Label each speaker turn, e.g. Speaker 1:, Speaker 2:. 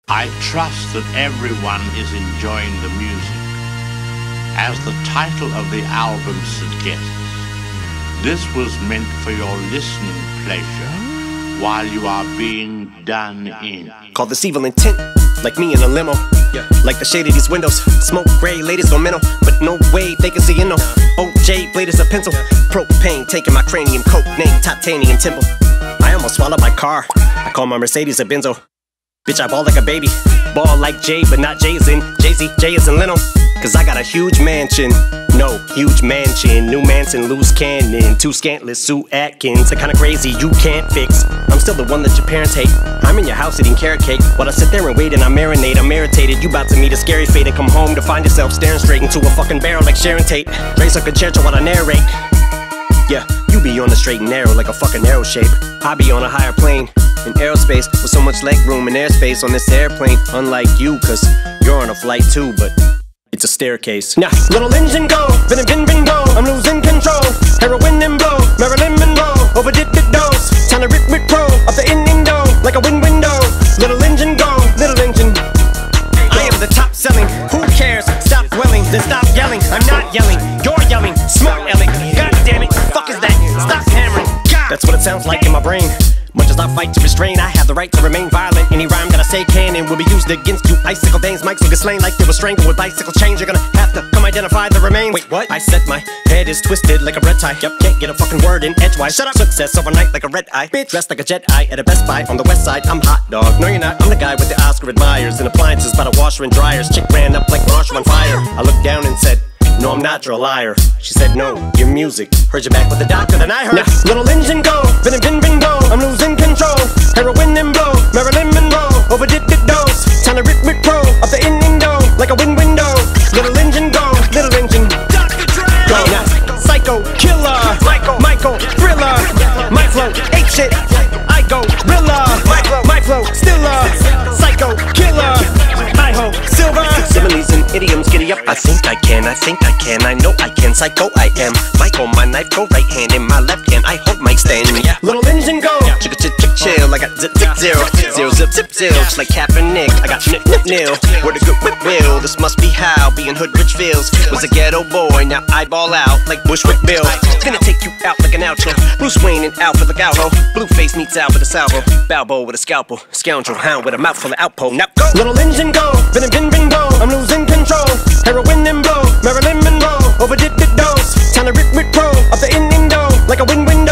Speaker 1: I trust that everyone is enjoying the music. As the title of the album suggests, this was meant for your listening pleasure while you are being done in.
Speaker 2: Call this evil intent, like me in a limo. Like the shade of these windows, smoke gray, ladies go mental, but no way they can see in no. OJ blade is a pencil, propane taking my cranium, coke name, titanium temple. I almost swallowed my car, I call my Mercedes a Benzo. Bitch, I ball like a baby, ball like Jay, but not Jay-Z, Jay is in Leno. Cause I got a huge mansion, no, huge mansion. New Manson, loose cannon, too scantless, Sue Atkins. The kinda crazy you can't fix. I'm still the one that your parents hate. I'm in your house eating carrot cake while I sit there and wait and I marinate. I'm irritated, you about to meet a scary fate and come home to find yourself staring straight into a fucking barrel like Sharon Tate. Raise a concerto while I narrate. Yeah, you be on the straight and narrow like a fucking arrow shape. I be on a higher plane in aerospace with so much leg room and airspace on this airplane. Unlike you, cause you're on a flight too, but it's a staircase. Nah, little engine go, bin go. I'm losing control. Heroin and blow, Marilyn Monroe. Overdid the dose. Time to rip pro up the ending door like a window. Little engine go, little engine. I am the top selling. Who cares? Stop dwelling, then stop yelling. I'm not yelling, you're yelling. Smart Alec. God damn it, fuck is that? Stop hammering. God. That's what it sounds like in my brain. Much as I fight to restrain, I have the right to remain violent. Any rhyme that I say can and will be used against you. Icicle dames, mics will get slain like they were strangled with bicycle chains. You're gonna have to come identify the remains. Wait, what? I said my head is twisted like a red tie. Yep, can't get a fucking word in edgewise. Shut up. Success overnight like a red eye. Bitch, dressed like a Jedi at a Best Buy on the west side. I'm hot dog. No, you're not. I'm the guy with the Oscar admirers and appliances by the washer and dryers. Chick ran up like Marshall on fire. I looked down and said, no, I'm not, you're a liar. She said, no, your music. Heard you back with the doctor, then I heard. Nah. Little engine go, bin go. I'm losing control. Heroin and blow, Marilyn Monroe. Overdid the dose. Time to rip pro up the ending door like a window. Little engine go, little engine. Go now. Psycho, killer. Michael, thriller. My flow, ape shit. I go, thriller. My flow, stiller. Psycho, killer. I ho, silver. Similes and idioms, giddy up. I think I can, I know I can. Psycho, I am. Michael, my knife go right hand in my left hand. I hold my stand. Little engine go. Chill, I got zip zero, zip zero, just like Kaepernick. I got nil, where the good whip will. This must be how being hood rich feels. Was a ghetto boy, now I ball out like Bushwick Bill. Gonna take you out like an outro. Bruce Wayne and Alfred the Gallo. Blueface meets Al with a salvo. Balbo with a scalpel. Scoundrel hound with a mouthful of outpo. Now go. Little engine go, bin go. I'm losing control. Heroin and blow, Marilyn Monroe. Overdid the dose. Time to rip pro up the ending door like a window.